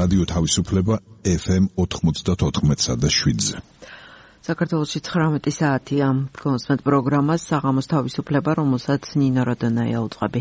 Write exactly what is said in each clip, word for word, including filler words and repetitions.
რადიო თავისუფლება ეფ ემ ოთხმოცდაოთხ და შვიდზე. საქართველოში ცხრამეტი საათია. კონსმეთ პროგრამას საღამოს თავისუფლება, რომელსაც ნინო როდონაია უძღვები.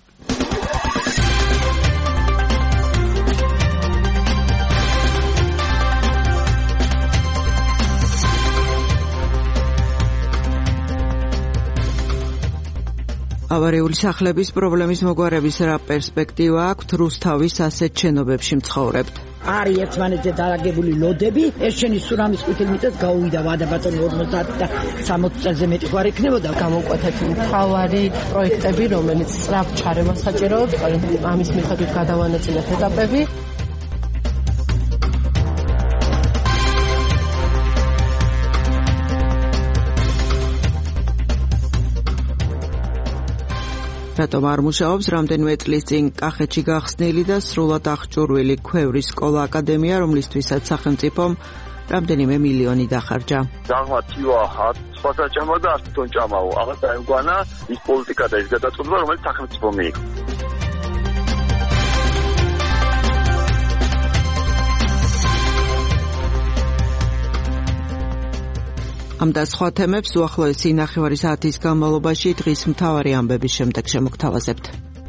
ავარიული სახლების პრობლემის მოგვარების რა პერსპექტივა აქვთ რუსთავის ასეთ შენობებში მცხოვრებთ? არის ერთმანეთზე დარაგებული ლოდები, ეს შენი სურამის ყვითელმიწას გაუვიდა ვადაბატონი ორმოცდაათი და სამოცი წელზე მეტი ხوار იქნებოდა. გამოვკვეთეთ მთავარი პროექტები, რომელიც სწრაფ ჩარევას საჭიროებს, ამის მიხედვით გადავანაწილეთ ეტაპები. რატომ არ მუშაობს რამდენიმე წლის წინ კახეთში გახსნილი და სრულად აღჭურვილი ქვევრის სკოლა აკადემია, რომლისთვისაც სახელმწიფომ რამდენიმე მილიონი დახარჯა. დაღმართივა სხვადასხვა და ასტონ ჭამაო, აღა დაემგვანა ის პოლიტიკა და ის გადაწყვეტილება, რომელიც სახელმწიფო მიიღო. ამ და სხვა თემებს უახლოესი ნახევარი საათის განმავლობაში დღის მთავარი ამბების შემდეგ შემოგთავაზებთ.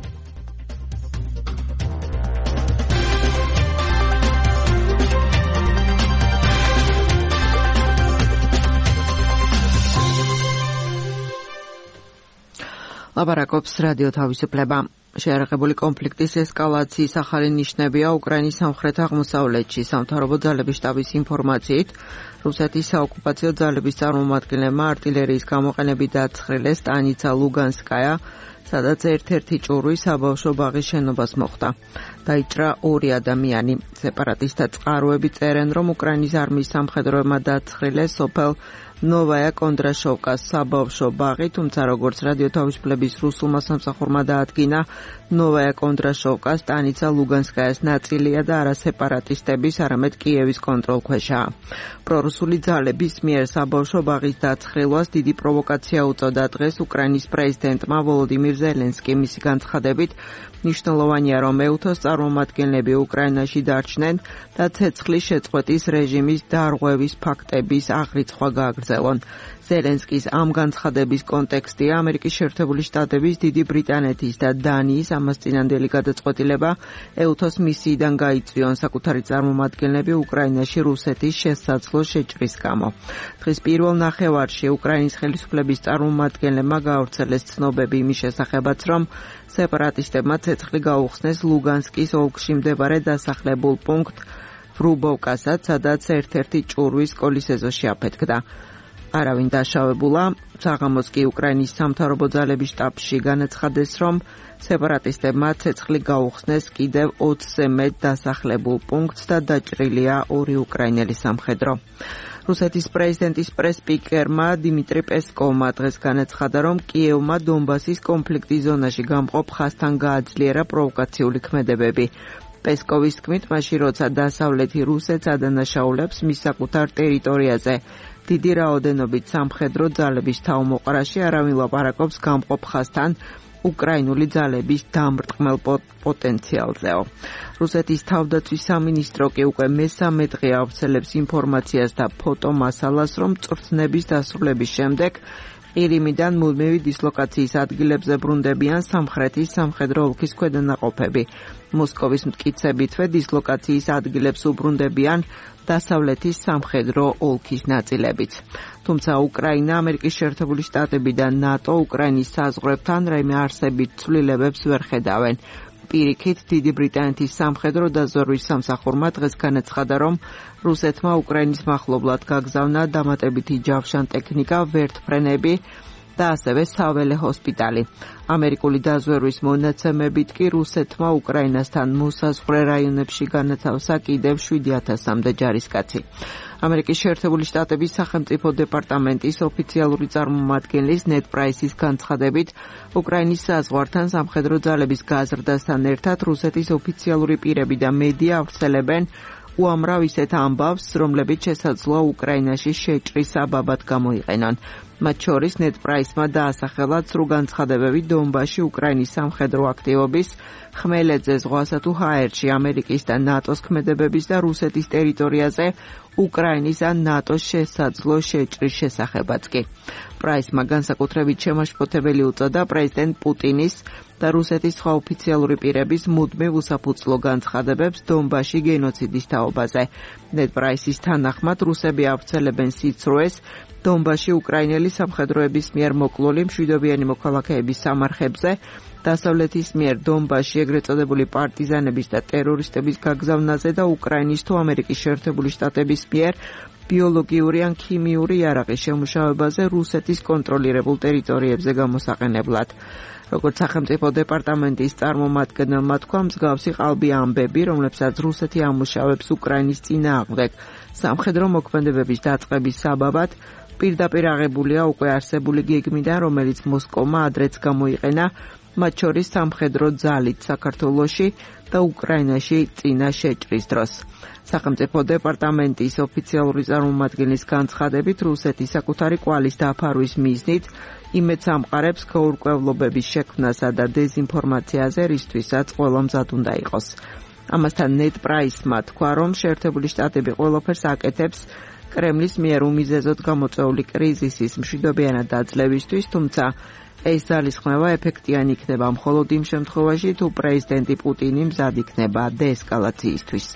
ლაპარაკობს რადიო თავისუფლება. შეიარაღებული კონფლიქტის ესკალაციის ახალი ნიშნებია უკრაინის სამხრეთ-აღმოსავლეთში. სამთავრობო ძალების შტაბის ინფორმაციით, რუსეთის საოკუპაციო ძალების წარმომადგენლებმა არტილერიის გამოყენებით დაცხრილეს სტანიცა ლუგანსკაია, სადაც ერთ-ერთი ჭურვი საბავშვო ბაღის შენობას მოხვდა. დაიჭრა ორი ადამიანი. სეპარატისტთა წყაროები წერენ, რომ უკრაინის არმიის სამხედროებმა დაცხრილეს სოფელ ნოვაია კონდრაშოვკას საბავშვო ბაღი, თუმცა როგორც რადიო თავისუფლების რუსულმა სამსახურმა დაადგინა, ნოვაია კონდრაშოვკა სტანიცა ლუგანსკაიას ნაწილია და არა სეპარატისტების, არამედ კიევის კონტროლქვეშაა. პრორუსული ძალების მიერ საბავშვო ბაღის დაცხრილვას დიდი პროვოკაცია უწოდა დღეს უკრაინის პრეზიდენტმა ვოლოდიმირ ზელენსკიმ. მისი განცხადებით, მნიშვნელოვანია, რომ ეუთოს წარმომადგენლები უკრაინაში დარჩნენ და ცეცხლის შეწყვეტის რეჟიმის დარღვევის ფაქტების აღრიცხვა გააგრძელონ. ზელენსკის ამ განცხადების კონტექსტია ამერიკის შეერთებული შტატების, დიდი ბრიტანეთის და დანიის ამასწინანდელი გადაწყვეტილება ეუთოს მისიიდან გაიწვიონ საკუთარი წარმომადგენლები უკრაინაში რუსეთის შესაძლო შეჭრის გამო. დღის პირველ ნახევარში უკრაინის ხელისუფლების წარმომადგენლებმა გაავრცელეს ცნობები იმის შესახებაც, რომ სეპარატისტებმა ცეცხლი გაუხსნეს ლუგანსკის ოლქში მდებარე დასახლებულ პუნქტ ვრუბოვკასაც, სადაც ერთ-ერთი ჭურვი სკოლის ეზოში აფეთქდა. არავინ დაშავებულა. საღამოს კი უკრაინის სამთავრობო ძალების შტაბში განაცხადეს, რომ სეპარატისტებმა ცეცხლი გაუხსნეს კიდევ ოცზე მეტ დასახლებულ პუნქტს და დაჭრილია ორი უკრაინელი სამხედრო. რუსეთის პრეზიდენტის პრეს-სპიკერმა დიმიტრი პესკოვმა დღეს განაცხადა, რომ კიევმა დონბასის კონფლიქტის ზონაში გამყოფ ხაზთან გააძლიერა პროვოკაციული ქმედებები. პესკოვის თქმით, მაშინ როცა დასავლეთი რუსეთს ადანაშაულებს მის საკუთარ ტერიტორიაზე დიდი რაოდენობით სამხედრო ძალების თავმოყრაში, არავინ ლაპარაკობს გამყოფ ხაზთან უკრაინული ძალების დამრტყმელ პოტენციალზეო. რუსეთის თავდაცვის სამინისტრო კი უკვე მესამე დღე ავრცელებს ინფორმაციას და ფოტომასალას, რომ წვრთნების დასრულების შემდეგ ყირიმიდან მუდმივი დისლოკაციის ადგილებზე ბრუნდებიან სამხრეთის სამხედრო ოლქის ქვედანაყოფები. მოსკოვის მტკიცებითვე დისლოკაციის ადგილებს უბრუნდებიან დასავლეთის სამხედრო ოლქის ნაწილებიც. თუმცა უკრაინა, ამერიკის შეერთებული შტატები და ნატო უკრაინის საზღვრებთან რაიმე არსებით ცვლილებებს ვერ ხედავენ. პირიქით, დიდი ბრიტანეთის სამხედრო დაზვერვის სამსახურმა დღეს განაცხადა, რომ რუსეთმა უკრაინის მახლობლად გაგზავნა დამატებითი ჯავშანტექნიკა, ვერტმფრენები და ასევე საველე ჰოსპიტალი. ამერიკული დაზვერვის მონაცემებით კი რუსეთმა უკრაინასთან მოსაზღვრე რაიონებში განათავსა კიდევ შვიდი ათასამდე ჯარისკაცი. ამერიკის შეერთებული შტატების სახელმწიფო დეპარტამენტის ოფიციალური წარმომადგენლის ნედ პრაისის განცხადებით, უკრაინის საზღვართან სამხედრო ძალების გაზრდასთან ერთად რუსეთის ოფიციალური პირები და მედია ავრცელებენ უამრავ ისეთ ამბავს, რომლებიც შესაძლოა უკრაინაში შეჭრის საბაბად გამოიყენონ. მათ შორის ნეტ პრაისმა დაასახელა ცრუ განცხადებები დონბასში უკრაინის სამხედრო აქტივობის, ხმელეთზე, ზღვასა თუ ჰაერში ამერიკის და ნატოს ქმედებების და რუსეთის ტერიტორიაზე უკრაინის ან ნატოს შესაძლო შეჭრის შესახებაც კი. პრაისმა განსაკუთრებით შემაშფოთებელი უწოდა პრეზიდენტ პუტინის და რუსეთის სხვა ოფიციალური პირების მუდმივ უსაფუძვლო განცხადებებს დონბასში გენოციდის თაობაზე. ნეტ პრაისის თანახმად რუსები ავრცელებენ სიცრუეს დონბასში უკრაინელი სამხედროების მიერ მოკლული მშვიდობიანი მოქალაქეების სამარხებზე, დასავლეთის მიერ დონბასში ეგრეთ წოდებული პარტიზანების და ტერორისტების გაგზავნაზე და უკრაინის თუ ამერიკის შეერთებული შტატების მიერ ბიოლოგიური ან ქიმიური იარაღის შემუშავებაზე რუსეთის კონტროლირებულ ტერიტორიებზე გამოსაყენებლად. როგორც სახელმწიფო დეპარტამენტის წარმომადგენელმა თქვა, მსგავსი ყალბი ამბები, რომლებსაც რუსეთი ამუშავებს უკრაინის წინააღმდეგ სამხედრო მოქმედებების დაწყების საბაბად, პირდაპირ აღებულია უკვე არსებული გეგმიდან, რომელიც მოსკოვმა ადრეც გამოიყენა, მათ შორის სამხედრო ძალით საქართველოში და უკრაინაში წინა შეჭრის დროს. სახელმწიფო დეპარტამენტის ოფიციალური წარმომადგენლის განცხადებით, რუსეთი საკუთარი კვალის დაფარვის მიზნით იმედს ამყარებს გაურკვევლობების შექმნასა და დეზინფორმაციაზე, რისთვისაც ყველა მზად უნდა იყოს. ამასთან ნეტ პრაისმა თქვა, რომ შეერთებული შტატები ყველაფერს აკეთებს კრემლის მიერ უმიზეზოდ გამოწვეული კრიზისის მშვიდობიანად დაძლევისთვის, თუმცა ეს ძალისხმევა ეფექტიანი იქნება მხოლოდ იმ შემთხვევაში, თუ პრეზიდენტი პუტინი მზად იქნება დეესკალაციისთვის.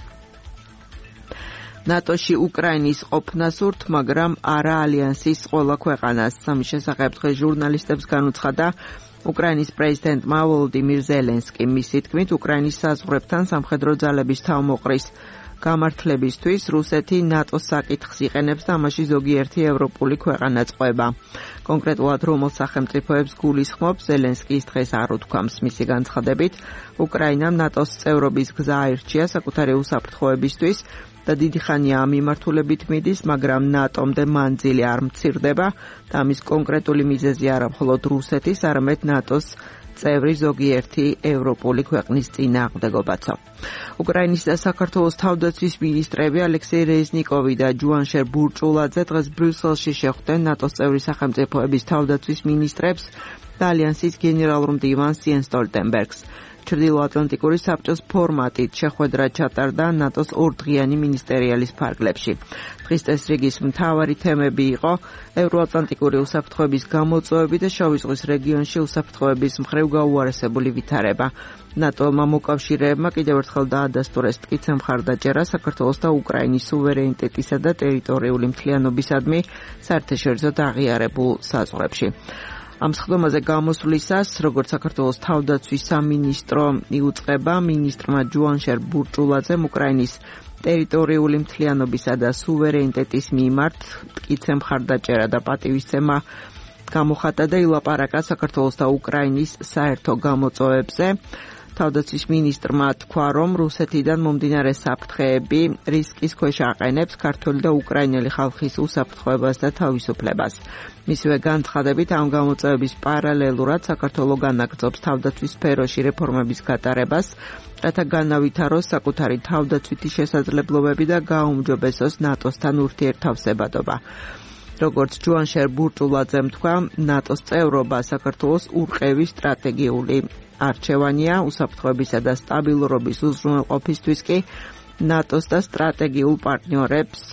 ნატოში უკრაინის ყოფნა სურთ, მაგრამ არა ალიანსის ყველა ქვეყანას. სამის შესახებ დღეს ჟურნალისტებს განუცხადა უკრაინის პრეზიდენტმა ვოლოდიმირ ზელენსკი. მისი თქმით, უკრაინის საზღვრებთან სამხედრო ძალების თავმოყრის გამართლებისთვის რუსეთი ნატოს საკითხს იყენებს და ამაში ზოგიერთი ევროპული ქვეყანა წყვება. კონკრეტულად რომელ სახელმწიფოებს გულისხმობს, ზელენსკის დღეს არ უთქვამს. მისი განცხადებით, უკრაინამ ნატოს წევრობის გზა აირჩია საკუთარი უსაფრთხოებისთვის და დიდი ხანია ამ მიმართულებით მიდის, მაგრამ ნატომდე მანძილი არ მცირდება და ამის კონკრეტული მიზეზი არა მხოლოდ რუსეთის, არამედ ნატოს წევრი ზოგიერთი ევროპული ქვეყნის წინააღმდეგობაცო. უკრაინის და საქართველოს თავდაცვის მინისტრები ალექსეი რეზნიკოვი და ჯუანშერ ბურჭულაძე დღეს ბრიუსელში შეხვდნენ ნატოს წევრი სახელმწიფოების თავდაცვის მინისტრებს და ალიანსის გენერალურ მდივანს იენს სტოლტენბერგს. ჩრდილოატლანტიკური საბჭოს ფორმატით შეხვედრა ჩატარდა ნატოს ორდღიანი მინისტერიალის ფარგლებში. დღის წესრიგის მთავარი თემები იყო ევროატლანტიკური უსაფრთხოების გამოწვევები და შავი ზღვის რეგიონში უსაფრთხოების მხრივ გაუარესებული ვითარება. ნატო-მა მოკავშირეებმა კიდევ ერთხელ დაადასტურეს მტკიცე მხარდაჭერა საქართველოს და უკრაინის სუვერენიტეტისა და ტერიტორიული მთლიანობისადმი საერთაშორისო აღიარებულ საზღვრებში. ამ სხდომაზე გამოსვლისას, როგორც საქართველოს თავდაცვის სამინისტრო იუწყება, მინისტრმა ჯუანშერ ბურჭულაძემ უკრაინის ტერიტორიული მთლიანობისა და სუვერენიტეტის მიმართ მტკიცე მხარდაჭერა და პატივისცემა გამოხატა და ილაპარაკა საქართველოს და უკრაინის საერთო გამოწვევებზე. თავდაცვის მინისტრმა თქვა, რომ რუსეთიდან მომდინარე საფრთხეები რისკის ქვეშ აყენებს ქართული და უკრაინელი ხალხის უსაფრთხოებას და თავისუფლებას. მისივე განცხადებით, ამ გამოწვევების პარალელურად საქართველო განაგრძობს თავდაცვის სფეროში რეფორმების გატარებას, რათა განავითაროს საკუთარი თავდაცვითი შესაძლებლობები და გააუმჯობესოს ნატოსთან ურთიერთთავსებადობა. როგორც ჯუანშერ ბურჭულაძემ თქვა, ნატოს წევრობა საქართველოს ურყევის სტრატეგიული არჩევანია, უსაფრთხოებისა და სტაბილურობის უზრუნველყოფისთვის კი ნატოს და სტრატეგიულ პარტნიორებს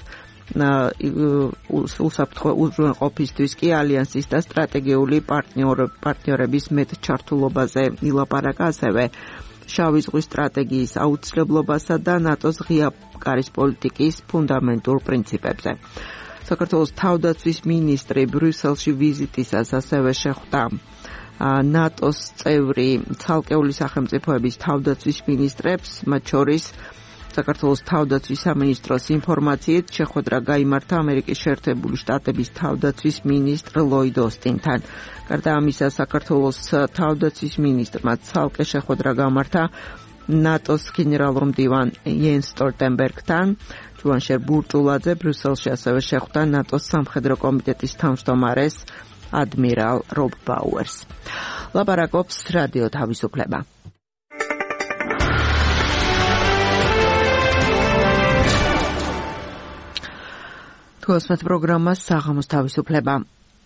უსაფრთხო უზრუნველყოფისთვის კი ალიანსის და სტრატეგიული პარტნიორების მეტჩართულობაზე ილაპარაკა, ასევე შავი ზღვის სტრატეგიის აუცილებლობასა და ნატოს ღია კარის პოლიტიკის ფუნდამენტურ პრინციპებზე. საქართველოს თავდაცვის მინისტრი ბრიუსელში ვიზიტისას ასევე შეხვდა ნატოს წევრი ცალკეული სახელმწიფოების თავდაცვის მინისტრებს, მათ შორის საქართველოს თავდაცვის სამინისტროს ინფორმაციით შეხვედრა გაიმართა ამერიკის შეერთებული შტატების თავდაცვის მინისტრ ლოიდ ოსტინთან. გარდა ამისა, საქართველოს თავდაცვის მინისტრმა ცალკე შეხვედრა გამართა ნატოს გენერალურ მდივან იენს სტოლტენბერგთან. ჯუანშერ ბურჭულაძე ბრიუსელში ასევე შეხვდა ნატოს სამხედრო კომიტეტის თავმჯდომარეს ადმირალ რობ ბაუერს. ლაპარაკობს რადიო თავისუფლება. თვალსმეთ პროგრამას საღამოს თავისუფლება.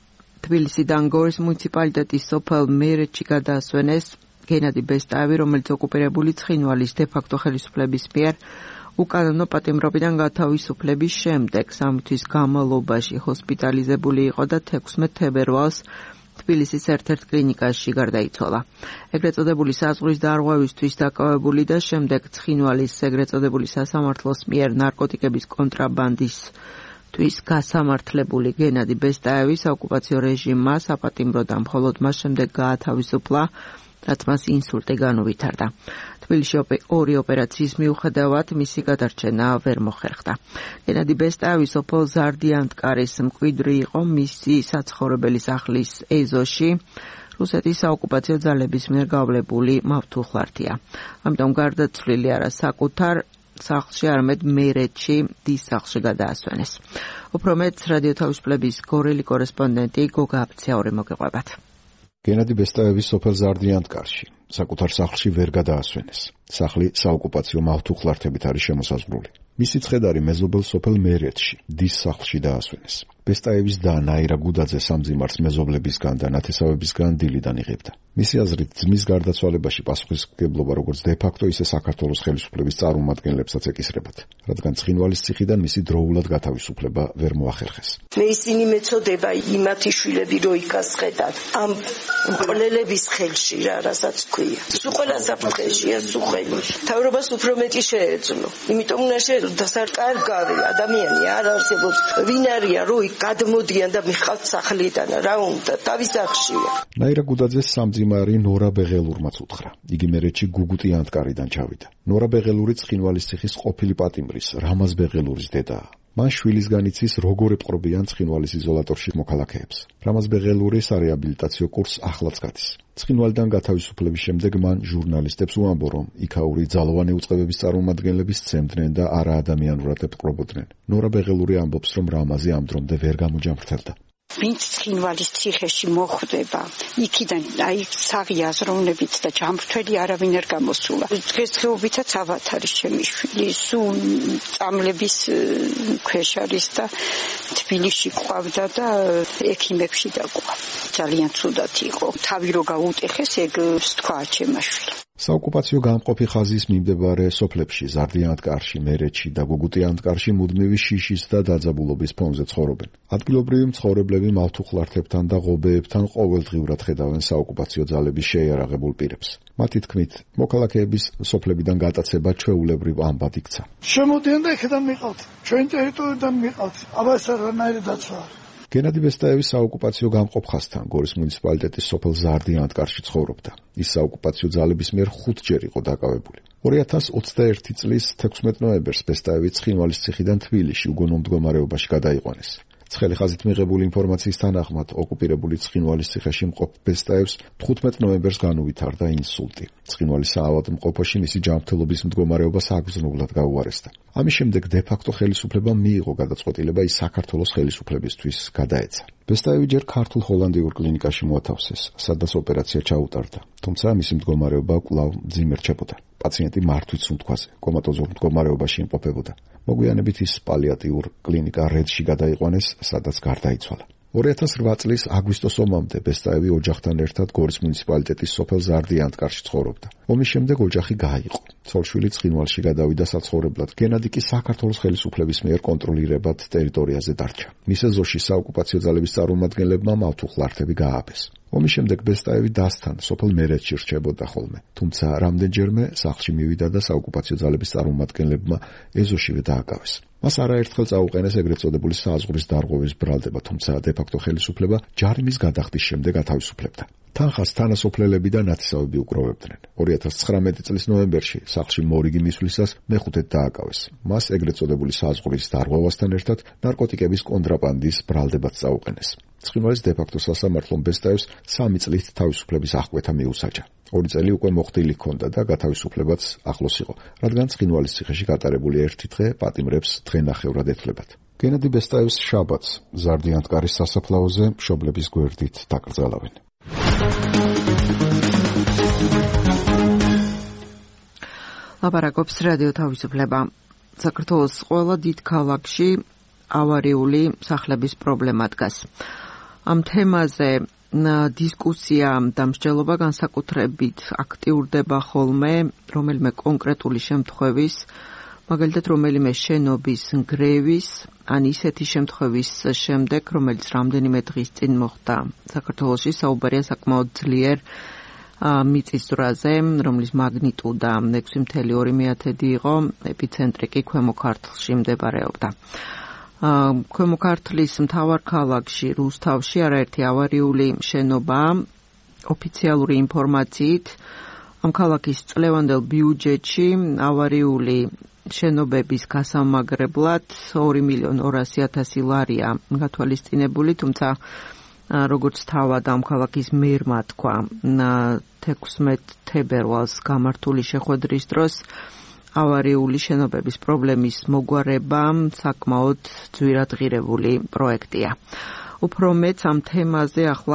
თბილისიდან გორის მუნიციპალიტეტის სოფელ მერეთში გადაასვენეს გენადი ბესტაევი, რომელიც ოკუპირებული ცხინვალის დე-ფაქტო ხელისუფლების მიერ უკანონო პატიმრობიდან გათავისუფლების შემდეგ სამი თვის განმავლობაში ჰოსპიტალიზებული იყო და თექვსმეტ თებერვალს თბილისის ერთ-ერთ კლინიკაში გარდაიცვალა. ეგრეთ წოდებული საზღვრის დარღვევისთვის დაკავებული და შემდეგ ცხინვალის ეგრეთ წოდებული სასამართლოს მიერ ნარკოტიკების კონტრაბანდის თვის გასამართლებული გენადი ბესტაევი საოკუპაციო რეჟიმმა საპატიმროდ და მხოლოდ მას შემდეგ გაათავისუფლა, რაც მას ინსულტი განუვითარდა. თბილისში ორი ოპერაციის მიუხედავად მისი გადარჩენა ვერ მოხერხდა. გენადი ბესტაევი სოფელ ზარდიანტკარის მკვიდრი იყო მისი საცხოვრებელი სახლის ეზოში, რუსეთის საოკუპაციო ძალების მიერ გავლებული მავთუხლართია. ამიტომ გარდაცვლილი არა საკუთარ სახლში, არამედ მერეთში, დის სახლში გადაასვენეს. უფრო მეტს რადიო თავისუფლების გორელი კორესპონდენტი გოგა აბცაური მოგეყვებათ. გენადი ბესტაევის სოფელ ზარდიანტკარში საკუთარ სახლში ვერ გადაასვენეს. სახლი საოკუპაციო მავთუხლართებით არის შემოსაზღვრული. მისი ცხედარი მეზობელ სოფელ მერეთში, დის სახლში დაასვენეს. ბესტაევის და ნაირა გუდაძე სამძიმარს მეზობლებისგან და ნათესავებისგან დილიდან იღებდა. მისი აზრით, ძმის გარდაცვალებაში პასუხისმგებლობა როგორც დე-ფაქტო, ისე საქართველოს ხელისუფლების წარმომადგენლებსაც ეკისრებათ, რადგან ცხინვალის ციხიდან მისი დროულად გათავისუფლება ვერ მოახერხეს. მე ისინი მეწოდება იმათი შვილები რო იქასხედათ ამ მკვლელების ხელში რა, რასაც ქვია. სულ ყველა საფრთხეშია, სულ ყველა. თავრობას უფრო მეტი შეეძლო. იმიტომ უნდა შეეძლო საკარგავი ადამიანი არ არსებობს. ვინ არიან რო გადმოდიან და მიხავთ სახლიდან, რა უნდა, თავის სახლშია. ნაირა გუდაძეს სამძიმარი ნორა ბეღელურმაც უთხრა. იგი მერეთში გუგუტი ანტკარიდან ჩავიდა. ნორა ბეღელური ცხინვალის ციხის ყოფილი პატიმრის, რამაზ ბეღელურის დედაა. მან შვილისგან იცის როგორ ეპყრობიან ცხინვალის იზოლატორში მოქალაქეებს. რამაზ ბეღელური სარეაბილიტაციო კურსს ახლაც გადის. ცხინვალიდან გათავისუფლების შემდეგ მან ჟურნალისტებს უამბო, რომ იქაური ძალოვანი უწყებების წარმომადგენლები სცემდნენ და არაადამიანურად ეპყრობოდნენ. ნორა ბეღელური ამბობს, რომ რამაზი ამ დრომდე ვერ გამოჯამრთელდა. ვინც ცხინვალის ციხეში მოხვდება, იქიდან აი საღი აზროვნებით და ჯამრთველი არავინ არ გამოსულა. დღესდღეობითაც ავად არის ჩემი შვილი, სულ წამლების ქვეშ არის და თბილისში ყავდა და ექიმებში დაკვა. ძალიან ცუდად იყო. თავი რო გაუტეხეს, ეგ თქვა ჩემმა შვილმა. საოკუპაციო გამყოფი ხაზის მიმდებარე სოფლებში, ზარდიანტკარში, მერეთში და გუგუტიანტკარში მუდმივი შიშის და დაძაბულობის ფონზე ცხოვრობენ. ადგილობრივი მცხოვრებლები მავთუხლართებთან და ღობეებთან ყოველდღიურად ხედავენ საოკუპაციო ძალების შეიარაღებულ პირებს. მათი თქმით, მოქალაქეების სოფლებიდან გატაცება ჩვეულებრივ ამბად იქცა. შემოდიან და იქიდან მიყავთ, ჩვენ ტერიტორიიდან მიყავთ, აბას არანაირი დაცვა. გენადი ბესტაევის საოკუპაციო გამყოფ ხაზთან გორის მუნიციპალიტეტის სოფელ ზარდიანტკარში ცხოვრობდა. ის საოკუპაციო ძალების მიერ ხუთჯერ იყო დაკავებული. ორი ათას ოცდაერთი წლის თექვსმეტ ნოემბერს ბესტაევი ცხინვალის ციხიდან თბილისში უგონო მდგომარეობაში გადაიყვანეს. ცხელი ხაზით მიღებული ინფორმაციის თანახმად, ოკუპირებული ცხინვალის ციხეში მყოფ ბესტაევს თხუთმეტ ნოემბერს განუვითარდა ინსულტი. ცხინვალის საავადმყოფოში მისი ჯანმრთელობის მდგომარეობა საგრძნობლად გაუარესდა. ამის შემდეგ დე-ფაქტო ხელისუფლებამ მიიღო გადაწყვეტილება ის საქართველოს ხელისუფლებისთვის გადაეცა. ბესტაევი ჯერ ქართულ ჰოლანდიურ კლინიკაში მოათავსეს, სადაც ოპერაცია ჩაუტარდა, თუმცა მისი მდგომარეობა კვლავ მძიმე რჩებოდა. პაციენტი მართვის სუნთქვაზე, კომატოზურ მდგომარეობაში იმყოფებოდა. მოგვიანებით ის პალიატიურ კლინიკა რედში გადაიყვანეს, სადაც გარდაიცვალა. ორი ათას რვა წლის აგვისტოს ომამდე ბესტაევი ოჯახთან ერთად გორის მუნიციპალიტეტის სოფელ ზარდიანტკარში ცხოვრობდა. ომის შემდეგ ოჯახი გაიყო. ცოლ-შვილი ცხინვალში გადავიდა საცხოვრებლად. გენადი კი საქართველოს ხელისუფლების მიერ კონტროლირებად ტერიტორიაზე დარჩა. მის ეზოში საოკუპაციო ძალების წარმომადგენლებმა მავთუხლართები გაააბეს. ომის შემდეგ ბესტაევი დასთან სოფელ მერეთში რჩებოდა ხოლმე, თუმცა რამდენჯერმე სახლში მივიდა და საოკუპაციო ძალების წარმომადგენლებმა ეზოშივე დააკავეს. მას არაერთხელ წაუყენეს ეგრეთ წოდებული საზღვრის დარღვევის ბრალდება, თუმცა დე-ფაქტო ხელისუფლება ჯარიმის გადახდის შემდეგ ათავისუფლებდა. თანხას თანასოფლელები და ნათესავები უკროვებდნენ. ორი ათას ცხრამეტი წლის ნოემბერში სახლში მორიგი მისვლისას მეხუთედ დააკავეს. მას ეგრეთ წოდებული საზღვრის დარღვევასთან ერთად ნარკოტიკების კონტრაბანდის ბრალდებაც წაუყენეს. ცხინვალის დე-ფაქტო სასამართლომ ბესტაევს სამი წლით თავისუფლების აღკვეთა მიუსაჯა. ორი წელი უკვე მოხდილი ჰქონდა და გათავისუფლებაც ახლოს იყო, რადგან ცხინვალის ციხეში გატარებული ერთი დღე პატიმრებს დღენახევრად ეთვლებათ. გენადი ბესტაევს შაბათს ზარდიანტკარის სასაფლაოზე მშობლების გვერდით დაკრძალავენ. ლაპარაკობს რადიო თავისუფლება. საქართველოს ყველა დიდ ქალაქში ავარიული სახლების პრობლემა დგას. ამ თემაზე დისკუსია და მსჯელობა განსაკუთრებით აქტიურდება ხოლმე რომელიმე კონკრეტული შემთხვევის, მაგალითად რომელიმე შენობის ნგრევის ან ისეთი შემთხვევის შემდეგ, რომელიც რამდენიმე დღის წინ მოხდა საქართველოში, საუბარია საკმაოდ ძლიერ მიწისძვრაზე, რომლის მაგნიტუდა ექვსი ფاصლე ორი იყო, ეპიცენტრი კი ქვემო ქართლში მდებარეობდა. ქვემო ქართლის მთავარ ქალაქში, რუსთავში, არაერთი ავარიული შენობა ოფიციალური ინფორმაციით ამ ქალაქის წლევანდელ ბიუჯეტში ავარიული შენობების გასამაგრებლად ორი მილიონი ორასი ათასი ლარია გათვალისწინებული, თუმცა როგორც თავად ამ ქალაქის მერმა თქვა თექვსმეტ თებერვალს გამართული შეხვედრის დროს, ავარიული შენობების პრობლემის მოგვარება საკმაოდ ძვირადღირებული პროექტია. უფრო მეც ამ თემაზე ახლა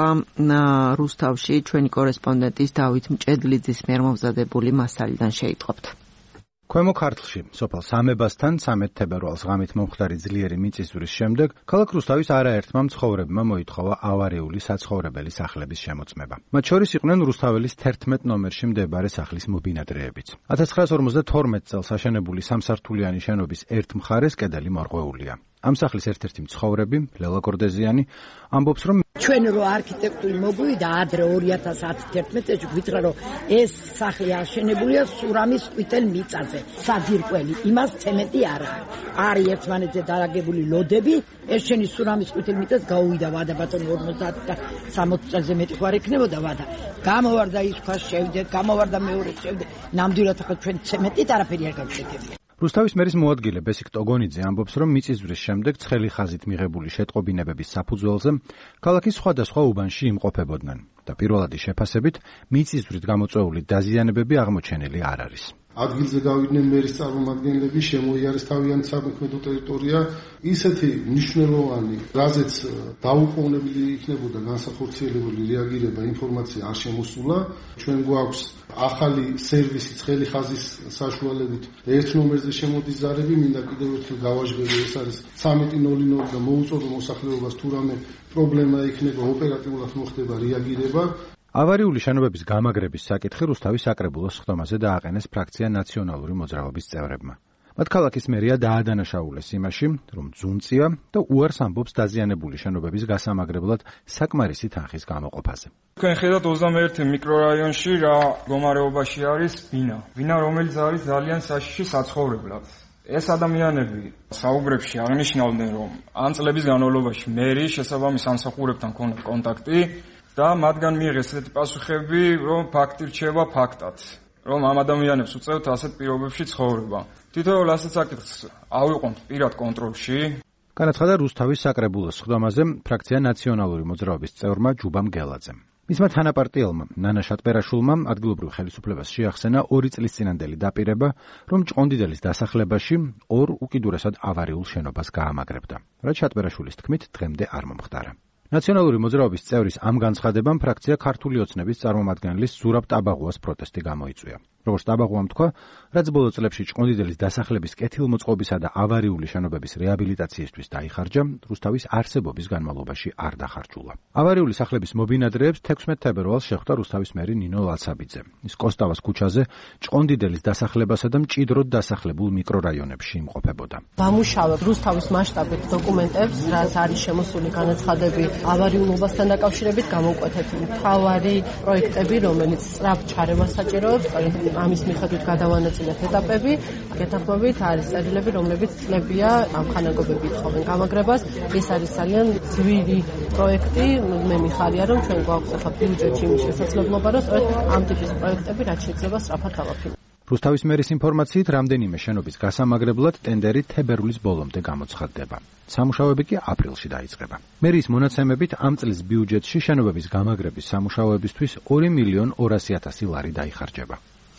რუსთავში ჩვენი კორესპონდენტის დავით მჭედლიძის მიერ მომზადებული მასალიდან შეიტყობთ. ქვემო ქართლში, სოფელ სამებასთან ცამეტ თებერვალს ღამით მომხდარი ძლიერი მიწისძვრის შემდეგ, ქალაქ რუსთავის არაერთმა მცხოვრებმა მოითხოვა ავარიული საცხოვრებელი სახლების შემოწმება. მათ შორის იყვნენ რუსთაველის თერთმეტ ნომერში მდებარე სახლის მობინადრეებიც. ათას ცხრაას ორმოცდათორმეტ წელს აშენებული სამსართულიანი შენობის ერთ მხარეს კედელი მორღვეულია. ამ სახლის ერთ-ერთი მცხოვრები, ლელა გორდეზიანი, ამბობს, რომ ჩვენ რო არქიტექტური მოგვივიდა ადრე ორი ათას ათი-თერთმეტ წელს გვიძრა რომ ეს სახლი აშენებულია სურამის ყვითელ მიწაზე, საძირკველი, იმას ცემენტი არ არის. არის ერთმანეთზე დარაგებული ლოდები, ეს შენი სურამის ყვითელ მიწას გაუვიდა ვადა ბატონი ორმოცდაათი და სამოცი წელზე მეტი ხარ იქნებოდა ვადა. გამოვარდა ის ქვას შევიდეთ, გამოვარდა მეორე შევიდეთ. ნამდვილად ახლა ჩვენ ცემენტით არაფერი არ გავშეკეთებია. რუსთავის მერის მოადგილე ბესიკ ტოგონიძე ამბობს, რომ მიწისძვრის შემდეგ ცხელი ხაზით მიღებული შეტყობინებების საფუძველზე ქალაქის სხვადასხვა უბანში იმყოფებოდნენ და პირველადი შეფასებით მიწისძვრით გამოწვეული დაზიანებები აღმოჩენილი არ არის. ადგილზე გავიდნენ მერის წარმომადგენლები, შემოიარეს თავიანთი სამოქმედო ტერიტორია, ისეთი მნიშვნელოვანი, რაზეც დაუყოვნებელი იქნებოდა განსახორციელებელი რეაგირება, ინფორმაცია არ შემოსულა. ჩვენ გვაქვს ახალი სერვისი ცხელი ხაზის საშუალებით ერთ ნომერზე შემოდის ზარები, მინდა კიდევ ერთხელ გავაჟღერე, ეს არის ცამეტი ნული ნული და მოუწოდო მოსახლეობას თუ რამე პრობლემა იქნება, ოპერატიულად მოხდება რეაგირება. ავარიული შენობების გამაგრების საკითხი რუსთავის საკრებულოს ხდომაზე დააყენეს ფრაქცია ნაციონალური მოძრაობის წევრებმა. მათ ქალაქის მერია დაადანაშაულეს იმაში, რომ ძუნწია და უარს ამბობს დაზიანებული შენობების გასამაგრებლად საკმარისი თანხის გამოყოფაზე. თქვენ ხედავთ ოცდამეერთე მიკრორაიონში რა მდგომარეობაში არის ბინა. ბინა, რომელიც არის ძალიან საშიში საცხოვრებლად. ეს ადამიანები საუბრებში აღნიშნავდნენ, რომ ამ წლების განმავლობაში მერი შესაბამის ამსახურებთან ჰქონდა კონტაქტი და მათგან მიიღეს ესეთი პასუხები, რომ ფაქტი რჩება ფაქტად, რომ ამ ადამიანებს უწევთ ასეთ პირობებში ცხოვრება. თითოეულ ასეთ საკითხს ავიყვანთ პირად კონტროლში. განაცხადა რუსთავის საკრებულოს ხდომაზე ფრაქცია ნაციონალური მოძრაობის წევრმა ჯუბამ გელაძემ. მისმა თანაპარტიელმა ნანა შატბერაშულმა ადგილობრივ ხელისუფლებას შეახსენა ორი წლის წინანდელი დაპირება, რომ ჭყონდიდელის დასახლებაში ორ უკიდურესად ავარიულ შენობას გაამაგრებდა. რაც შატბერაშულის თქმით დღემდე არ მომხდარა. ნაციონალური მოძრაობის წევრის ამ განცხადებამ ფრაქცია ქართული ოცნების წარმომადგენლის ზურაბ ტაბაღუას პროტესტი გამოიწვია. როგორც ტაბაღუამ თქვა, რაც ბოლო წლებში ჭყონდიდელის დასახლების კეთილმოწყობისა და ავარიული შენობების რეაბილიტაციისთვის დაიხარჯა, რუსთავის არსებობის განმავლობაში არ დახარჯულა. ავარიული სახლების მობინადრეებს თექვსმეტ თებერვალს შეხვდა რუსთავის მერი ნინო ლაცაბიძე. ის კოსტავას ქუჩაზე ჭყონდიდელის დასახლებასა და მჭიდროდ დასახლებულ მიკრორაიონებში იმყოფებოდა. ვამუშავებ რუსთავის მასშტაბით დოკუმენტებს, რაც არის შემოსული განაცხადები ავარიულობასთან დაკავშირებით, გამოვკვეთეთ მთავარი პროექტები, რომელიც სწრაფ ჩარევას საჭიროებს, ამის მიხედვით გადავანაწილეთ ეტაპები, გეთანხმებით არის წერილები, რომლებიც წლებია ამ ხანაგობები ითხოვენ გამაგრებას. ეს არის ძალიან ძვირი პროექტი, მე მიხარია, რომ ჩვენ გვაქვს ახლა ბიუჯეტში იმის შესაძლებლობა, რომ სწორედ ამ ტიპის პროექტები რაც შეიძლება სწრაფად გავაფინანსებთ. რუსთავის მერის ინფორმაციით რამდენიმე შენობის გასამაგრებლად ტენდერი თებერვლის ბოლომდე გამოცხადდება. სამუშაოები კი აპრილში დაიწყება. მერის მონაცემებით ამ წლის ბიუჯეტში შენობების გამაგრების სამუშაოებისთვის ორი მილიონი ორასი ათასი ლარი დაიხარჯება.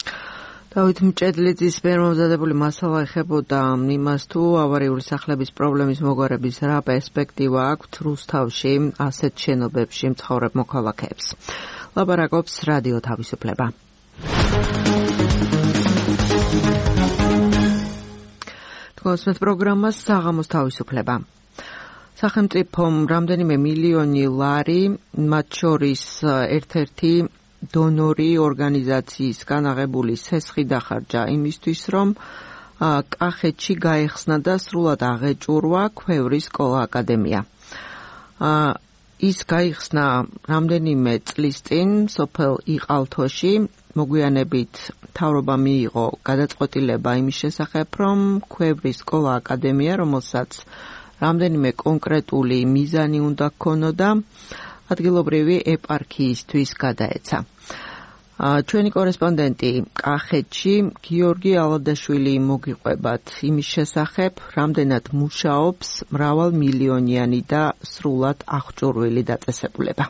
დავით მჭედლიძის მიერ მომზადებული მასალა ეხებოდა იმას, თუ ავარიული სახლების პრობლემის მოგვარების რა პერსპექტივა აქვთ რუსთავში ასეთ შენობებში მცხოვრებ მოქალაქეებს. ლაპარაკობს რადიო თავისუფლება. თქვენს პროგრამას საღამოს თავისუფლება. სახელმწიფომ რამდენიმე მილიონი ლარი, მათ შორის ერთ-ერთი დონორი ორგანიზაციისგან აღებული სესხი დახარჯა იმისთვის, რომ კახეთში გაეხსნა და სრულად აღეჭურვა ქვევრის სკოლა აკადემია. ის გაიხსნა რამდენიმე წლის წინ სოფელ იყალთოში, მოგვიანებით მთავრობა მიიღო გადაწყვეტილება იმის შესახებ, რომ ქვევრის სკოლა აკადემია, რომელსაც რამდენიმე კონკრეტული მიზანი უნდა ჰქონოდა, ადგილობრივი ეპარქიისთვის გადაეცა. ჩვენი კორესპონდენტი კახეთში გიორგი ალადაშვილი მოგიყვებათ იმის შესახებ, რამდენად მუშაობს მრავალმილიონიანი და სრულად აღჭურვილი დაწესებულება.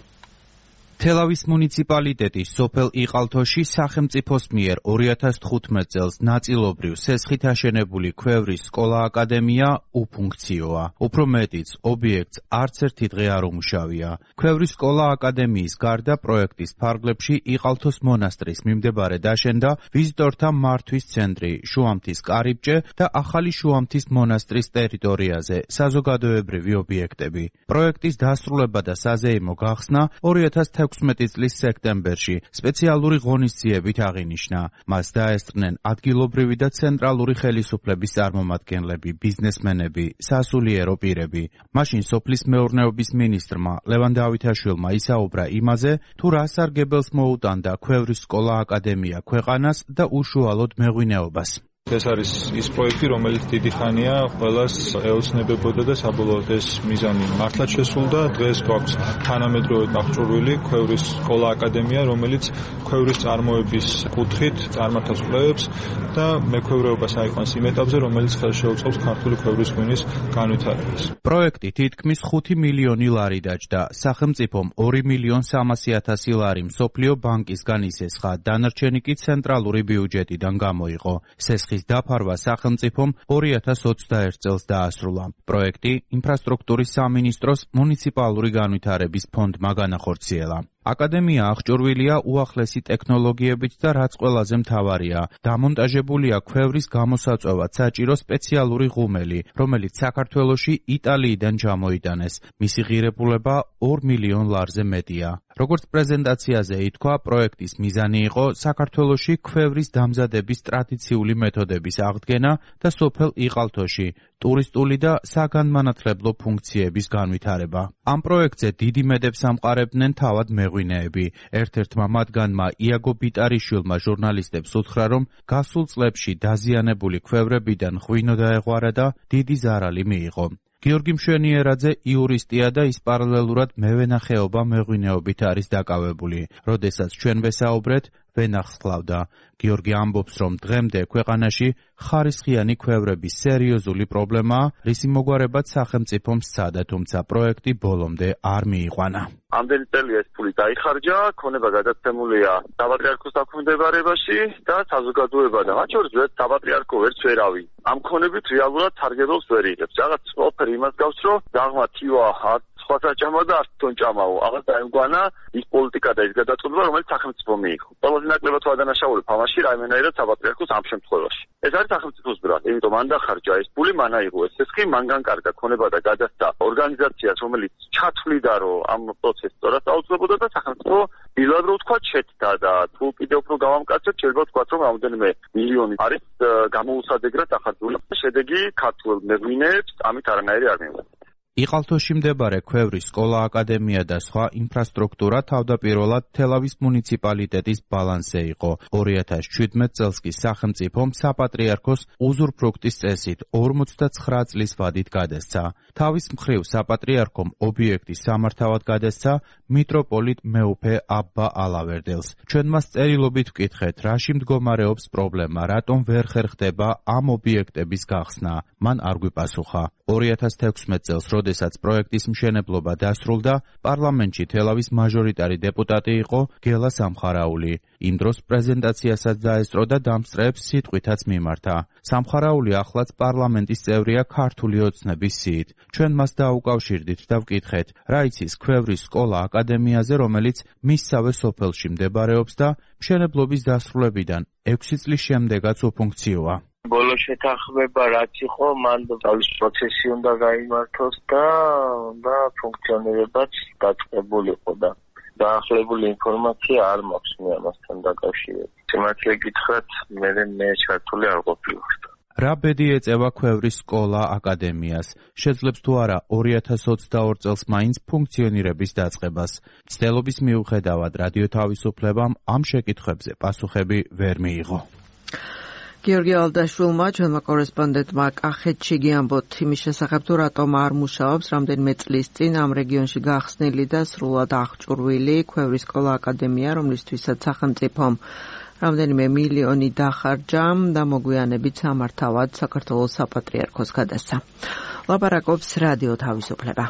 თელავის მუნიციპალიტეტის სოფელ იყალთოში სახელმწიფოს მიერ ორი ათას თხუთმეტ წელს ნაწილობრივ სესხით აშენებული ქვევრის სკოლა აკადემია უფუნქციოა. უფრო მეტიც, ობიექტს არც ერთი დღე არ უმუშავია. ქვევრის სკოლა აკადემიის გარდა პროექტის ფარგლებში იყალთოს მონასტრის მიმდებარე დაშენდა ვიზიტორთა მართვის ცენტრი, შუამთის კარიბჭე და ახალი შუამთის მონასტრის ტერიტორიაზე საზოგადოებრივი ობიექტები. პროექტის დასრულება და საზეიმო გახსნა ორი ათას ექვსმეტი წლის სექტემბერში სპეციალური ღონისძიებით აღინიშნა. მას დაესწრნენ ადგილობრივი და ცენტრალური ხელისუფლების წარმომადგენლები, ბიზნესმენები, სასულიერო პირები. მაშინ სოფლის მეურნეობის მინისტრმა ლევან დავითაშვილმა ისაუბრა იმაზე, თუ რა სარგებელს მოუტანდა ქვევრის სკოლა აკადემია ქვეყანას და უშუალოდ მეღვინეობას. ეს არის ის პროექტი, რომელიც დიდი ხანია ყველას ეოცნებებოდა და საბოლოოდ ეს მიზანი მართლაც შესრულდა. დღეს გვაქვს თანამედროვე აღჭურვილი ქვევრის სკოლა აკადემია, რომელიც ქვევრის წარმოების კუთხით წარმართავს კვლევებს და მექვევრეობას აიყვანს იმ ეტაპზე, რომელიც ხელშეუწყობს ქართული ქვევრის ღვინის განვითარებას. პროექტი თითქმის ხუთი მილიონი ლარი დაჯდა. სახელმწიფომ ორი მილიონი სამასი ათასი ლარი მსოფლიო ბანკისგან ისესხა, დანარჩენი კი ცენტრალური ბიუჯეტიდან გამოიყო. სესხის დაფარვა სახელმწიფომ ორი ათას ოცდაერთ წელს დაასრულა. პროექტი ინფრასტრუქტურის სამინისტროს მუნიციპალური განვითარების ფონდმა განახორციელა. აკადემია აღჭურვილია უახლესი ტექნოლოგიებით და რაც ყველაზე მთავარია, დამონტაჟებულია ქვევრის გამოსაწვევად საჭირო სპეციალური ღუმელი, რომელიც საქართველოში იტალიიდან ჩამოიტანეს. მისი ღირებულება ორ მილიონ ლარზე მეტია. როგორც პრეზენტაციაზე ითქვა, პროექტის მიზანი იყო საქართველოში ქვევრის დამზადების ტრადიციული მეთოდების აღდგენა და სოფელ იყალთოში ტურისტული და საგანმანათლებლო ფუნქციების განვითარება. ამ პროექტზე დიდი მედებს ამყარებდნენ თავად მეღვინეები. ერთ-ერთმა მათგანმა იაგო ბიტარიშვილმა ჟურნალისტებს უთხრა, რომ გასულ წლებში დაზიანებული ქვევრებიდან ღვინო დაეღვარა და დიდი ზარალი მიიღო. გიორგი მშვენიერაძე იურისტია და ის პარალელურად მევენახეობა მეღვინეობით არის დაკავებული. როდესაც ჩვენ ვესაუბრეთ, ვენახს ხლავდა. გიორგი ამბობს, რომ დღემდე ქვეყანაში ხარისხიანი ქვევრების სერიოზული პრობლემაა, რისი მოგვარებაც სახელმწიფომ სცადა, თუმცა პროექტი ბოლომდე არ მიიყვანა. ამდენი წელია ეს ფული დაიხარჯა, ქონება გადაცემულია საპატრიარქოს დაქვემდებარებაში და საზოგადოებადა. მათ შორის საპატრიარქო ვერც ვერავინ. ამ ქონებით რეალურად სარგებელს ვერ იღებს. რაღაც ყველაფერი იმას გავს, რომ დაღმა თივა სხვა საჭამო და არც თონ ჭამაო. აღარ დაემგვანა ის პოლიტიკა და ის გადაწყვეტილება, რომელიც სახელმწიფო მიიღო. ყველაზე ნაკლებად ვადანაშაულებ ამაში რაიმენაირად საპატრიარქოს ამ შემთხვევაში. ეს არის სახელმწიფოს ბრალ, იმიტომ მან დახარჯა ეს ფული, მან აიღო ეს სესხი, მან განკარგა ქონება და გადასცა ორგანიზაციას, რომელიც ჩათვლიდა, რომ ამ პროცესს სწორად აუწყებოდა და სახელმწიფო დილად რო ვთქვა შეცდა და თუ კიდევ უფრო გავამკაცებ, შეიძლება ვთქვათ, რომ რამდენიმე მილიონი არის გამოუსადეგრად დახარჯული. შედეგი ქართულ მეღვინეებს ამით არანაირი არ მიიღო. იყალთოში მდებარე ქვევრის სკოლა აკადემია და სხვა ინფრასტრუქტურა თავდაპირველად თელავის მუნიციპალიტეტის ბალანსზე იყო. ორი ათას შვიდმეტ წელს კი სახელმწიფომ საპატრიარქოს უზურპრუქტის წესით ორმოცდაცხრა წლის ვადით გადასცა. თავის მხრივ საპატრიარქომ ობიექტი სამართავად გადასცა მიტროპოლიტ მეუფე აბა ალავერდელს. ჩვენ მას წერილობით ვკითხეთ, რაში მდგომარეობს პრობლემა, რატომ ვერ ხერხდება ამ ობიექტების გახსნა. მან არ გვიპასუხა. ორი ათას ექვსმეტ წელს, როდესაც პროექტის მშენებლობა დასრულდა, პარლამენტში თელავის მაჟორიტარი დეპუტატი იყო გელა სამხარაული. იმ დროს პრეზენტაციასაც დაესწრო და დამსწრეებს სიტყვითაც მიმართა. სამხარაული ახლაც პარლამენტის წევრია ქართული ოცნების სიით. ჩვენ მას დაუკავშირდით და ვკითხეთ, რა იცის ქვევრის სკოლა აკადემიაზე, რომელიც მისსავე სოფელში მდებარეობს და მშენებლობის დასრულებიდან ექვსი წლის შემდეგაც უფუნქციოა. ბოლო შეთანხმება რაც იყო, მან თავის პროცესი უნდა გაიმართოს და უნდა ფუნქციონირებაც დაწყებულიყო და დაახლებული ინფორმაცია არ მაქვს მე ამასთან დაკავშირებით. სიმართლე გითხრათ, მე მე ჩართული არ ყოფილიყარ. რა ბედი ეწევა ქვევრის სკოლა აკადემიას? შეძლებს თუ არა ორი ათას ოცდაორ წელს მაინც ფუნქციონირების დაწყებას? ცდელობის მიუხედავად რადიო თავისუფლებამ ამ შეკითხვებზე პასუხები ვერ მიიღო. გიორგი ალდაშვილმა, ჩვენმა კორესპონდენტმა კახეთში გიამბოთ იმის შესახებ, თუ რატომ არ მუშაობს რამდენიმე წლის წინ ამ რეგიონში გახსნილი და სრულად აღჭურვილი ქვევრის სკოლა აკადემია, რომლისთვისაც სახელმწიფომ რამდენიმე მილიონი დახარჯა და მოგვიანებით სამართავად საქართველოს საპატრიარქოს გადასცა. ლაპარაკობს რადიო თავისუფლება.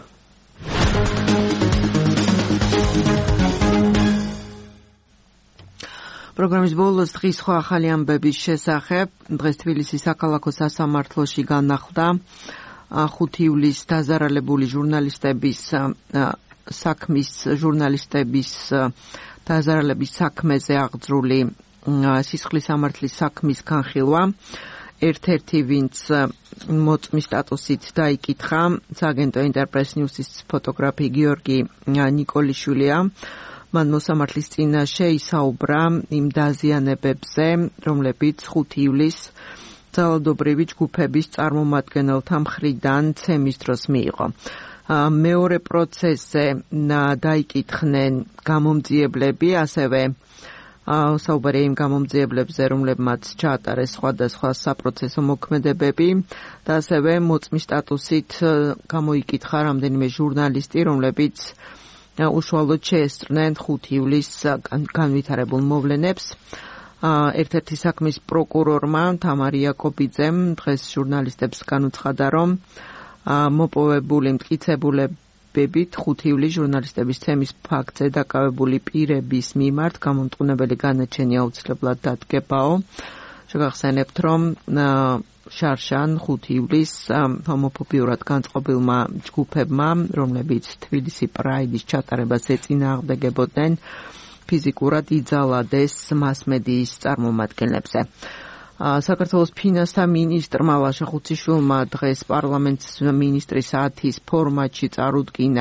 პროგრამის ბოლოს დღის სხვა ახალი ამბების შესახებ. დღეს თბილისის საქალაქო სასამართლოში განახლდა ხუთი ივლისს დაზარალებული ჟურნალისტების საქმის ჟურნალისტების დაზარალების საქმეზე აღძრული სისხლის სამართლის საქმის განხილვა. ერთ-ერთი ვინც მოწმის სტატუსით დაიკითხა სააგენტო ინტერპრეს ნიუსის ფოტოგრაფი გიორგი ნიკოლიშვილია. მან მოსამართლის წინაშე ისაუბრა იმ დაზიანებებზე, რომლებიც ხუთი ივლისს ძალადობრივი ჯგუფების წარმომადგენელთა მხრიდან ცემის დროს მიიღო. მეორე პროცესზე დაიკითხნენ გამომძიებლები, ასევე საუბარია იმ გამომძიებლებზე, რომლებმაც ჩაატარეს სხვადასხვა საპროცესო მოქმედებები და ასევე მოწმის სტატუსით გამოიკითხა რამდენიმე ჟურნალისტი, რომლებიც უშუალოდ შეესწრნენ ხუთი ივლისს განვითარებულ მოვლენებს. ერთ-ერთი საქმის პროკურორმა თამარი იაკობიძემ დღეს ჟურნალისტებს განუცხადა, რომ მოპოვებული მტკიცებულებებით ხუთი ივლისს ჟურნალისტების თემის ფაქტზე დაკავებული პირების მიმართ გამომტყუნებელი განაჩენი აუცილებლად დადგებაო. შეგახსენებთ, რომ შარშან ხუთი ივლისს ჰომოფობიურად განწყობილმა ჯგუფებმა, რომლებიც თბილისი პრაიდის ჩატარებას ეწინააღმდეგებოდნენ, ფიზიკურად იძალადეს მასმედიის წარმომადგენლებზე. საქართველოს ფინანსთა მინისტრმა ლაშა ხუციშვილმა დღეს პარლამენტს მინისტრის საათის ფორმატში წარუდგინა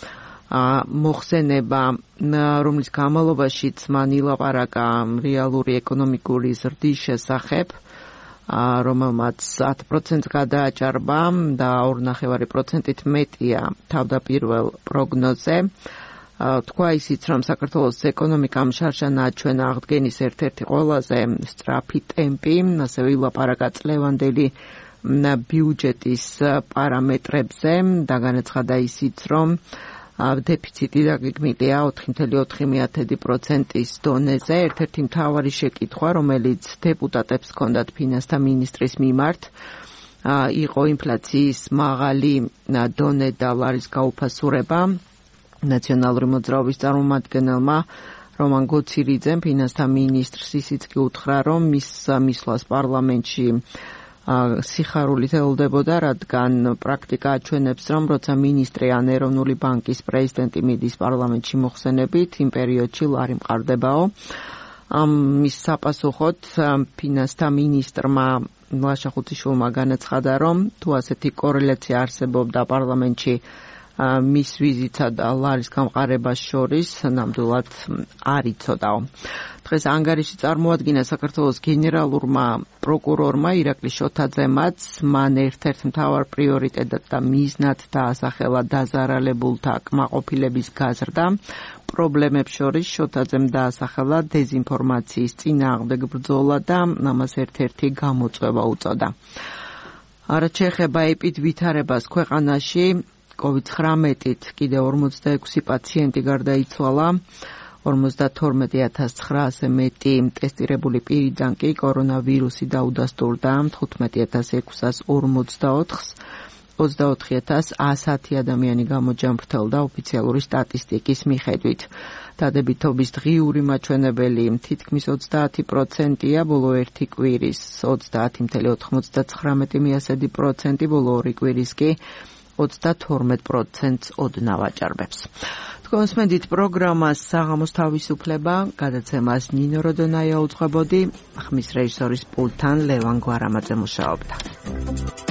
მოხსენება, რომლის განმავლობაშიც მან ილაპარაკა რეალური ეკონომიკური ზრდის შესახებ, რომელმაც ათ პროცენტს გადააჭარბა და ორი ნახევარი პროცენტით მეტია თავდაპირველ პროგნოზზე. თქვა ისიც, რომ საქართველოს ეკონომიკამ შარშან აჩვენა აღდგენის ერთ-ერთი ყველაზე სწრაფი ტემპი, ასევე ილაპარაკა წლევანდელი ბიუჯეტის პარამეტრებზე და განაცხადა ისიც, რომ დეფიციტი დაგეგმილია ოთხი კoma ოთხი პროცენტის დონეზე. ერთ-ერთი მთავარი შეკითხვა, რომელიც დეპუტატებს ჰქონდათ ფინანსთა მინისტრის მიმართ, იყო ინფლაციის მაღალი დონე და ლარის გაუფასურება. ნაციონალური მოძრაობის წარმომადგენელმა რომან გოცირიძემ ფინანსთა მინისტრს ისიც კი უთხრა, რომ მის მისვლას პარლამენტში სიხარულით ელოდებოდა, რადგან პრაქტიკა აჩვენებს, რომ როცა მინისტრი ან ეროვნული ბანკის პრეზიდენტი მიდის პარლამენტში მოხსენებით, იმ პერიოდში ლარი მყარდებაო. ამის საპასუხოდ ფინანსთა მინისტრმა ლაშა ხუციშვილმა განაცხადა, რომ თუ ასეთი კორელაცია არსებობდა პარლამენტში მის ვიზიტსა და ლარის გამყარებას შორის, ნამდვილად არ იცოდაო. დღეს ანგარიში წარმოადგინა საქართველოს გენერალურმა პროკურორმა ირაკლი შოთაძემაც, მან ერთ-ერთ მთავარ პრიორიტეტად და მიზნად დაასახელა დაზარალებულთა კმაყოფილების გაზრდა. პრობლემებს შორის შოთაძემ დაასახელა დეზინფორმაციის წინააღმდეგ ბრძოლა და ამას ერთ-ერთი გამოწვევა უწოდა. რაც შეეხება ეპიდ ვითარებას ქვეყანაში, კოვიდ ცხრამეტით კიდევ ორმოცდაექვსი პაციენტი გარდაიცვალა, ორმოცდათორმეტი ათას ცხრაასზე მეტი ტესტირებული პირიდან კი კორონავირუსი დაუდასტურდა თხუთმეტი ათას ექვსას ორმოცდაოთხს, ოცდაოთხი ათას ასი ადამიანი გამოჯამრთელდა ოფიციალური სტატისტიკის მიხედვით. დადებითობის დღიური მაჩვენებელი თითქმის ოცდაათი პროცენტია, ბოლო ერთი კვირის ოცდაათი კoma ოთხმოცდათხრამეტი პროცენტი, ბოლო ორი კვირის კი ოცდათორმეტ პროცენტს ოდნავ აჭარბებს. კონსმენდით პროგრამას საღამოს თავისუფლება, გადაცემას ნინო როდონაია უძღვებოდი, ხმის რეჟისორის პულტთან ლევან გვარამაძე მუშაობდა.